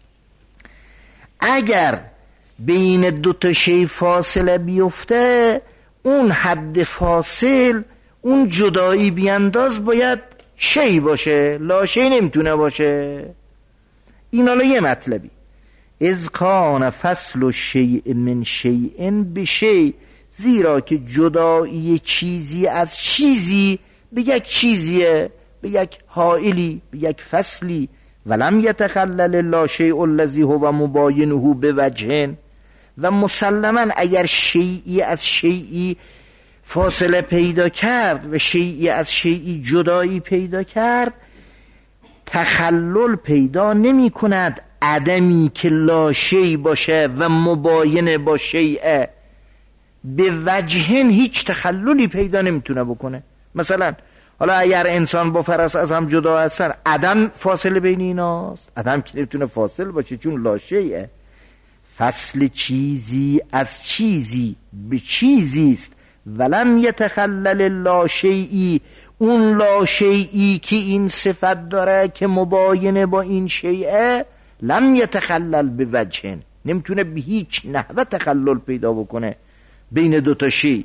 اگر بین 2 تا شی فاصله بیفته، اون حد فاصل، اون جدایی بیانداز باید شی باشه، لا شی نمیتونه باشه. این حالا یه مطلبی. اذ کان فصل الشیء من شیء بشیء، زیرا که جدایی چیزی از چیزی به یک چیزیه، به یک حائلی، به یک فصلی. ولم یتخلل لا شیء الذی هو مباینه بوجه، و مسلما اگر شیئی از شیئی فاصله پیدا کرد و شیئی از شیئی جدایی پیدا کرد، تخلل پیدا نمی کند عدمی که لا شیء باشه و مباین با شیء به وجهن، هیچ تخللی پیدا نمیتونه بکنه. مثلا حالا اگر انسان با فرس از هم جدا هستن، عدم فاصله بین ایناست، عدم که نمیتونه فاصل باشه چون لا شیء. فصل چیزی از چیزی به چیزی است. ولم یتخلل لا شیئی، اون لا شیئی که این صفت داره که مباینه با این شیء، لم یتخلل به وجه، نمیتونه به هیچ نحوه تخلل پیدا بکنه بین 2 تا شیء.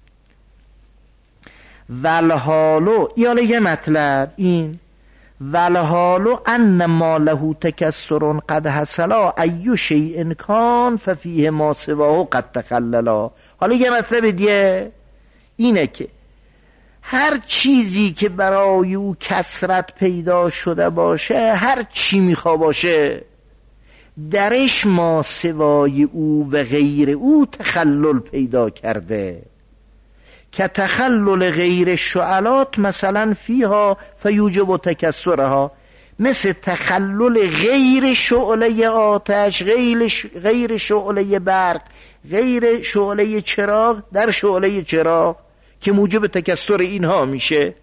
والحالو، یاله یه مطلب این، والحالو ان ما له تکسر قد حصلا ای شیء کان ففیه ما سواه قد تخللا. حالا یه مطلب دیگه اینه که هر چیزی که برای او کسرت پیدا شده باشه، هر چی میخوا باشه، درش ما سوای او و غیر او تخلل پیدا کرده، که تخلل غیر شعلات مثلا فیها فیوجب تکسرها، مثل تخلل غیر شعله آتش، غیر شعله برق، غیر شعله چراغ در شعله چراغ که موجب تکسر اینها میشه.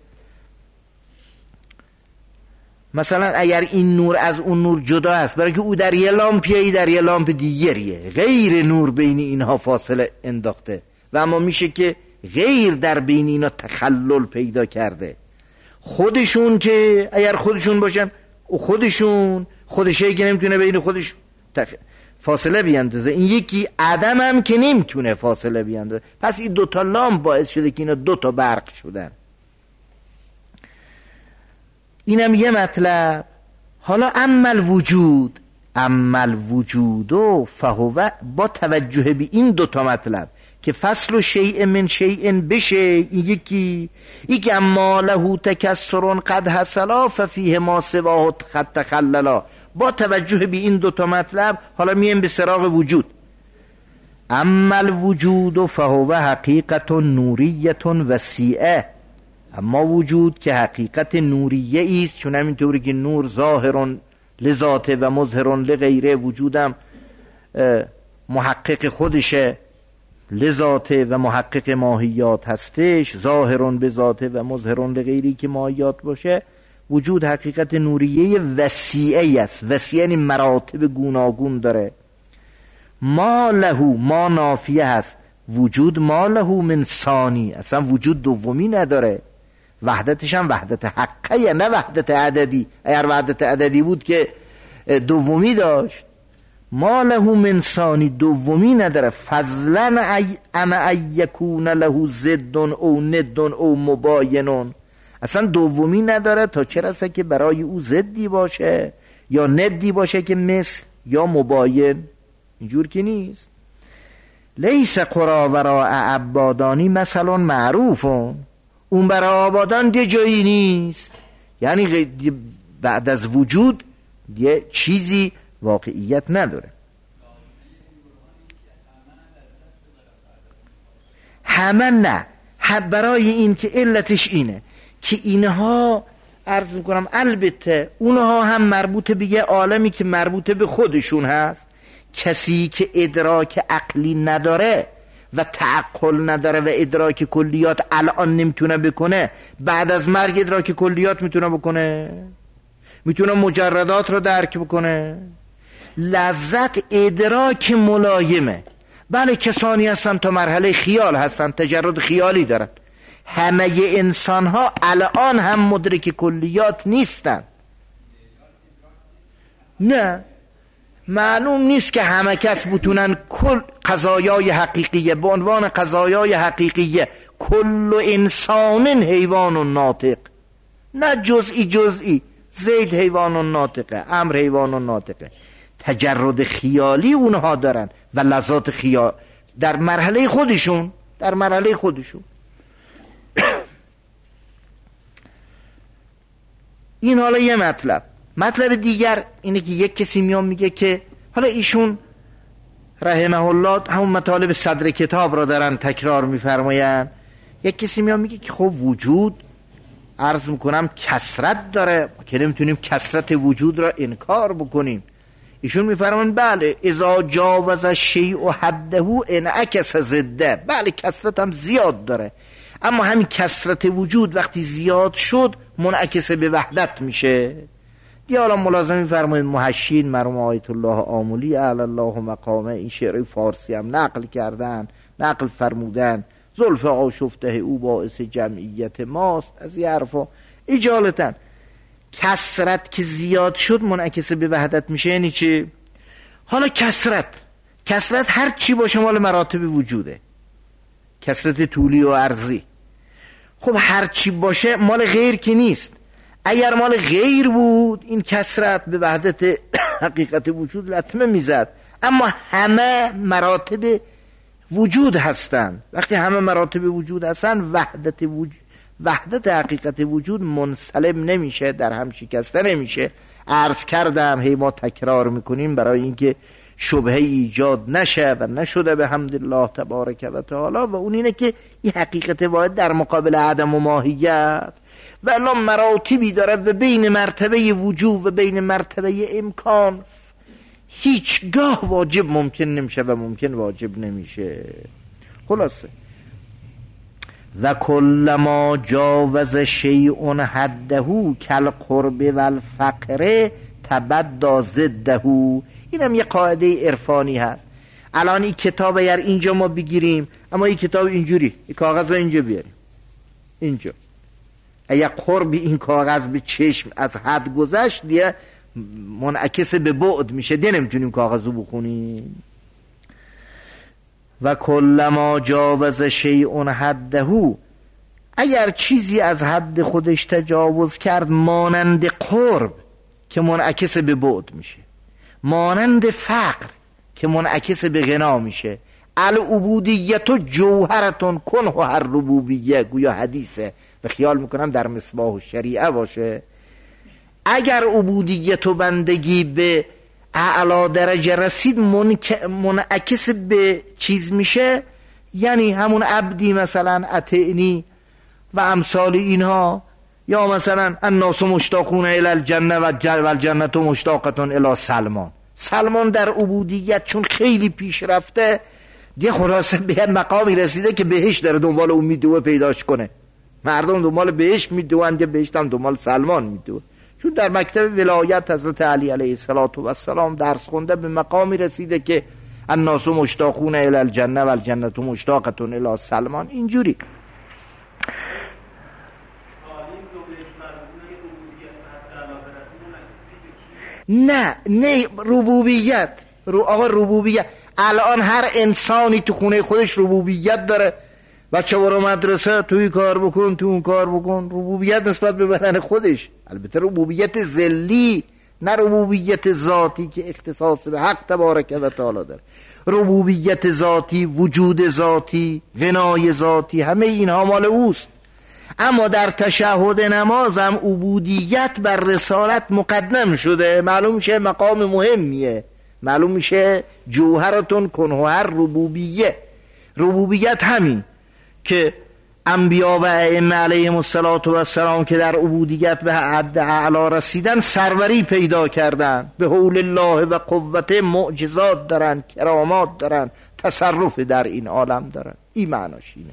مثلا اگر این نور از اون نور جدا است، برای که او در یه لامپیه در یه لامپ دیگریه، غیر نور بین اینها فاصله انداخته، و اما میشه که غیر در بین اینا تخلل پیدا کرده. خودشون که اگر خودشون باشن، خودشون خودشه که نمیتونه بین خودش فاصله بیندازه، این یکی عدم هم که نمیتونه فاصله بیندازه. پس این دوتا لام باعث شده که اینا دوتا برق شدن. اینم یه مطلب. حالا اما الوجود فهو، با توجه به این دوتا مطلب که فصل و شیء من شیء بشه، این یکی اما له تکسر قد حصلا ففیه ما سواه قد تخللا. با توجه به این دوتا مطلب حالا میایم به سراغ وجود. اما الوجود فهو حقیقت نوریه وسیعه، اما وجود که حقیقت نوریه است، چون همینطوری که نور ظاهر لذاته و مظهر لغیره، وجودم محقق خودشه لذاته و محقق ماهیات هستش، ظاهر به ذاته و مظهر لغیری که ماهیات باشه. وجود حقیقت نوریه وسیعه است. وسیعه یعنی مراتب گوناگون داره. ما له، ما نافیه هست، وجود ما له من ثانی، اصلا وجود دومی نداره. وحدتش هم وحدت حقیه نه وحدت عددی. اگر وحدت عددی بود که دومی داشت. ما له من ثانی، دومی نداره. فضلا اما یکون له ضد او ند او مباین، اصلا دومی نداره تا چه رسه که برای او ضدی باشه یا ندی باشه که مثل یا مباین. اینجور که نیست. لیس قرا وراء عبادانی مثلا معروفون، اون برای آبادان یه جایی نیست، یعنی بعد از وجود یه چیزی واقعیت نداره. همه نه، برای این که علتش اینه که اینها عرض میکنم البته اونها هم مربوط به یه عالمی که مربوط به خودشون هست. کسی که ادراک عقلی نداره و تعقل نداره و ادراک کلیات الان نمیتونه بکنه، بعد از مرگ ادراک کلیات میتونه بکنه، میتونه مجردات رو درک بکنه. لذت ادراک ملایمه. بله کسانی هستن تا مرحله خیال هستن، تجرد خیالی دارن. همه انسان ها الان هم مدرک کلیات نیستن. نه، معلوم نیست که همه کس بتونن کل قضایای حقیقیه به عنوان قضایای حقیقیه کل انسان حیوان ناطق، نه جزئی زید حیوان ناطقه، امر حیوان ناطقه. تجرد خیالی اونها دارن و لذات خیال در مرحله خودشون. این حالا یه مطلب دیگر اینه که یک کسی میان میگه که حالا ایشون رحمه الله همون مطالب صدر کتاب را دارن تکرار میفرماین. یک کسی میان میگه که خب وجود عرض میکنم کثرت داره که نمیتونیم کثرت وجود را انکار بکنیم. ایشون میفرمان بله اذا جاوز الشیء حده انعکس ضده، بله کثرت هم زیاد داره، اما همین کثرت وجود وقتی زیاد شد منعکس به وحدت میشه. دیگه حالا ملازم میفرمایید محشین مرحوم آیت الله آملی اعلی الله مقامه این شعر فارسی هم نقل فرمودن زلف آشفته او باعث جمعیت ماست، از این حرفا اجالتا. کثرت که زیاد شد منعکس به وحدت میشه. یعنی چی؟ حالا کثرت هر چی باشه مال مراتب وجوده، کثرت طولی و عرضی. خب هر چی باشه مال غیر که نیست. اگر مال غیر بود این کثرت به وحدت حقیقت وجود لطمه میزد. اما همه مراتب وجود هستند. وقتی همه مراتب وجود هستند وحدت حقیقت وجود منسلم نمیشه، در هم شکسته نمیشه. عرض کردم هی ما تکرار میکنیم برای اینکه شبهه ایجاد نشه و نشده به حمدالله تبارک و تعالی، و اون اینه که این حقیقت واحد در مقابل عدم و ماهیت و الان مراتبی داره و بین مرتبه وجود و بین مرتبه امکان هیچگاه واجب ممکن نمیشه و ممکن واجب نمیشه. خلاصه و کل ما جاوز شیء حده کالقرب والفقر تبدی ضده. اینم یه قاعده عرفانی هست. الان این کتاب اگر اینجا ما بگیریم، اما این کتاب اینجوری، این کاغذ رو اینجا بیاریم، اینجا اگر قرب این کاغذ به چشم از حد گذشت دیگه منعکس به بعد میشه، دیگه نمیتونیم کاغذو بخونیم. و کلما جاوز شیء حده، اگر چیزی از حد خودش تجاوز کرد، مانند قرب که منعکس به بعد میشه، مانند فقر که منعکس به غنا میشه. العبودیت جوهرتون کنه هر ربوبیه، گویا حدیثه و خیال میکنم در مصباح الشریعه باشه. اگر عبودیت و بندگی به اعلی درجه رسید، منعکس به چیز میشه، یعنی همون عبدی مثلا اطعنی و امثال اینها، یا مثلا الناس مشتاقون الی الجنه و الجنه مشتاقه الی سلمان. سلمان در عبودیت چون خیلی پیش رفته دیگه خلاصه به مقامی رسیده که بهشت داره دنبال اون میدوه پیداش کنه. مردم دنبال بهشت میدوند، دیگه بهشت هم دنبال سلمان میدوه. چون در مکتب ولایت حضرت علی علیه السلام درس خونده، به مقامی رسیده که الناس مشتاقون الی الجنه و الجنه مشتاقه الی سلمان. اینجوری نه ربوبیت آقا ربوبیت. الان هر انسانی تو خونه خودش ربوبیت داره. بچه برو مدرسه، توی کار بکن، تو اون کار بکن. ربوبیت نسبت به بدن خودش، البته ربوبیت ذلی، نه ربوبیت ذاتی که اختصاص به حق تبارک و تعالی داره. ربوبیت ذاتی، وجود ذاتی، غنای ذاتی، همه اینها مال اوست. اما در تشهد نماز هم عبودیت بر رسالت مقدم شده. معلوم میشه مقام مهمیه، معلوم میشه جوهرتون کنهر ربوبیه. ربوبیت همین که انبیا و ائمه علیهم السلام که در عبودیت به حد اعلا رسیدن، سروری پیدا کردن، به حول الله و قوته معجزات دارن، کرامات دارن، تصرف در این عالم دارن. این معناش اینه.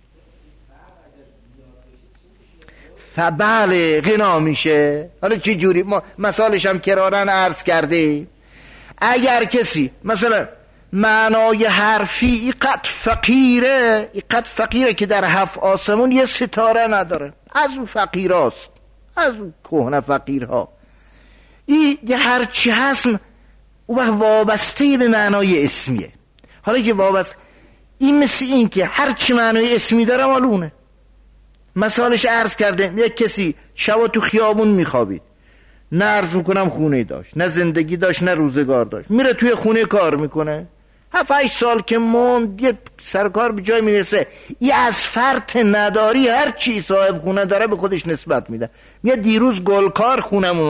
فبله غنا میشه. حالا چه جوری؟ ما مثالش هم کرارن عرض کرده. اگر کسی مثلا معنای حرفی اینقدر فقیره که در 7 آسمون یه ستاره نداره، از اون فقیراست، از اون کهنه فقیرها، این هرچی هست و وابسته به معنای اسمیه. حالا که وابسته، این مثل این که هرچی معنای اسمی داره مالونه. مثالش عرض کردم، یک کسی شب تو خیابون میخوابید، نه عرض میکنم خونه داشت، نه زندگی داشت، نه روزگار داشت، میره توی خونه کار میکنه، 7-8 سال که موند یه سرکار به جای میرسه، این از فرط نداری هر چی صاحب خونه داره به خودش نسبت میده. میگه دیروز گلکار خونمون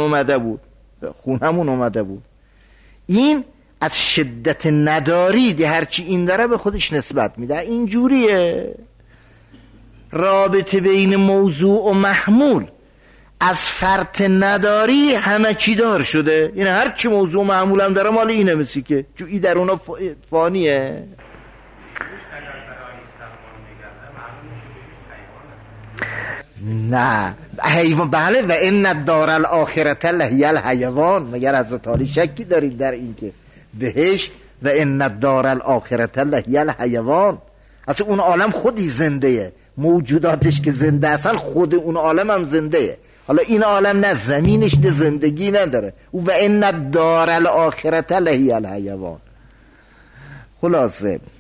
اومده بود. این از شدت نداری دی هر چی این داره به خودش نسبت میده. اینجوریه رابطه بین موضوع و محمول. از فرط نداری همه چی دار شده. یعنی هر چی موضوع محمول هم داره مال اینه، مثل که چون این در اونا فانیه. نه حیوان، بله. و ان الدار الاخرة لهی الحیوان. مگر حضرت علی شکی دارید در این که بهشت و ان الدار الاخرة لهی الحیوان، اصلا اون عالم خودی زنده، موجوداتش که زنده اصلا خود اون عالم هم زنده. حالا این عالم نه زمینش نه زندگی نداره. و ان الدار الاخرة لهی الحیوان. خلاصه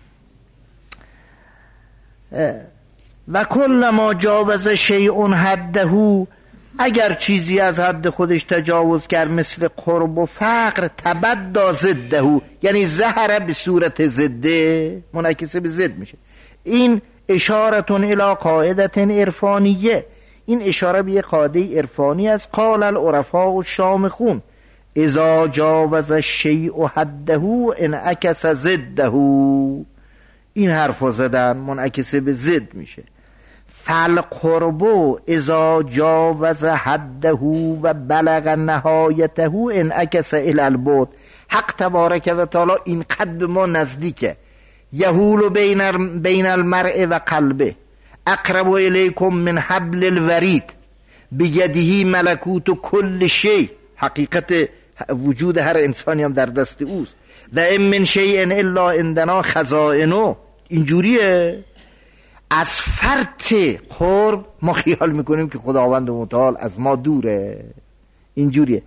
و کل ما جاوز شیء حده، اگر چیزی از حد خودش تجاوز کرد، مثل قرب و فقر، تبدا ضده، یعنی ظهر به صورت ضده، منعکس به ضد میشه. این اشارتون الی قاعده عرفانیه، این اشاره به یک قاعده عرفانی از قال العرفاء الشامخون اذا جاوز الشیء حده انعکس ضده. این حرفو زدن منعکس به ضد میشه. فالقرب اذا جاوز حده و بلغ نهایته انعکس الی البعد. حق تبارک و تعالی این قد ما نزدیکه. یهول بین المرء و قلبه اقرب الیکم من حبل الورید بیده ملکوت کل شیء. حقیقت وجود هر انسانی هم در دست اوست. و ان من شیء الا عندنا خزائنه. اینجوریه. از فرط قرب ما خیال میکنیم که خداوند متعال از ما دوره. اینجوریه.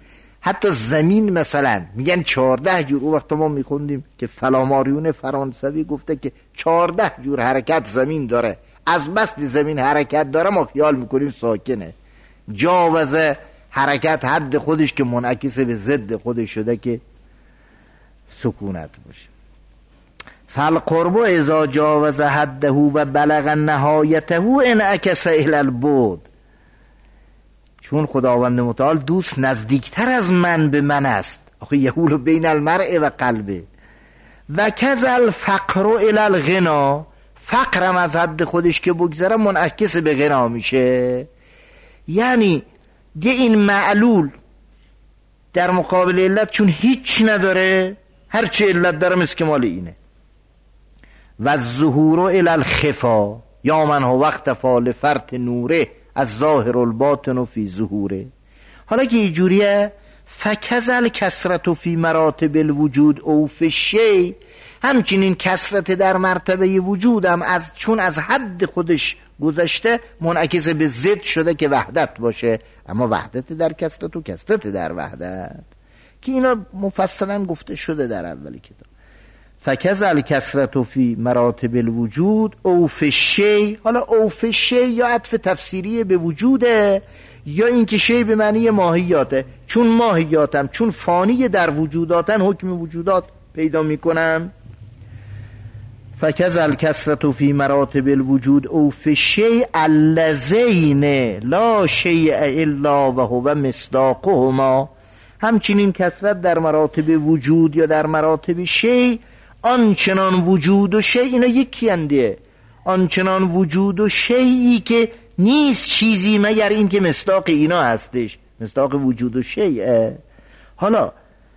حتی زمین مثلا میگن 14 جور. او وقت ما میخوندیم که فلاماریون فرانسوی گفته که 14 جور حرکت زمین داره. از بس زمین حرکت داره ما خیال میکنیم ساکنه. جاوز حرکت حد خودش که منعکس به ضد خودش شده که سکونت باشه. فالقرب اذا جاوز حده و بلغ نهایته انعکس الی البعد. چون خداوند متعال دوست نزدیکتر از من به من است. آخه یحول بین المرء و قلبه. و کذا الفقر الی الغنا، فقرم از حد خودش که بگذره منعکس به غنا میشه. یعنی دیگه این معلول در مقابل علت چون هیچ نداره، هرچی علت داره مسکمال اینه. و الظهور الی الخفا یا من هو وقت فال فرط نوره از ظاهر الباطن فی ظهوره. حالا که اینجوریه فکذل کسرت فی مراتب الوجود او فی الشیء، همچنین کسرت در مرتبه وجودم از چون از حد خودش گذشته منعکس به ضد شده که وحدت باشه. اما وحدت در کسرت و کسرت در وحدت که اینا مفصلا گفته شده در اولی کتاب. فکذل کسرت فی مراتب الوجود او فی الشیء. حالا او فی الشیء یا عطف تفسیری به وجوده یا اینکه شیء به معنی ماهیاته. چون ماهیاتم چون فانی در وجوداتن حکم وجودات پیدا میکنم. فکذل کسرت فی مراتب الوجود او فی الشیء اللذین لا شیء الا و هو مصداقهما. همچنین کسرت در مراتب وجود یا در مراتب شیء، آنچنان وجود و شیء اینا یکی انده. آنچنان وجود و شیئی که نیست چیزی مگر این که مصداق اینا هستش، مصداق وجود و شیء. حالا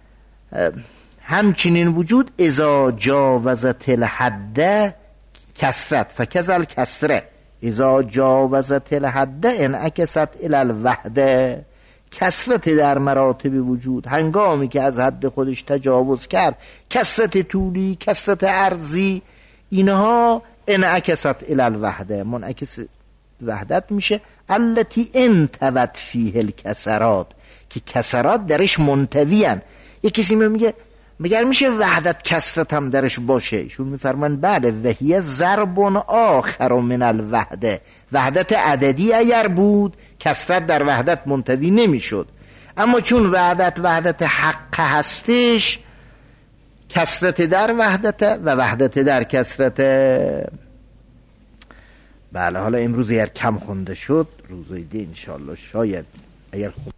همچنین وجود اذا جاوزت الحد کسرت فکذل کسره اذا جاوزت الحد انعکست الی الوحده. کسرت در مراتب وجود هنگامی که از حد خودش تجاوز کرد، کسرت طولی، کسرت عرضی، اینها انعکست الی الوحده منعکس وحدت میشه. التی انتوت فیه الکسرات، که کسرات درش منتویان. یک کسی میگه مگر میشه وحدت کسرت هم درش باشه؟ ایشون میفرمان بله، وهیه ضرب آخر من الوحده. وحدت عددی اگر بود کسرت در وحدت منتوی نمیشد، اما چون وحدت حق هستش کسرت در وحدت و وحدت در کسرت. بله حالا امروز اگر کم خونده شد روزای دی انشاءالله شاید اگر